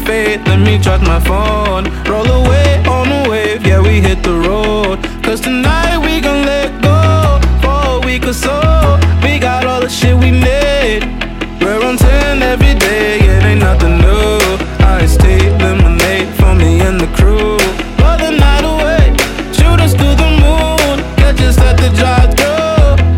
faith, let me charge my phone. Roll away on the wave, yeah, we hit the road. Cause tonight we gon' let go for a week or so. We got all the shit we need. We're on 10 every day,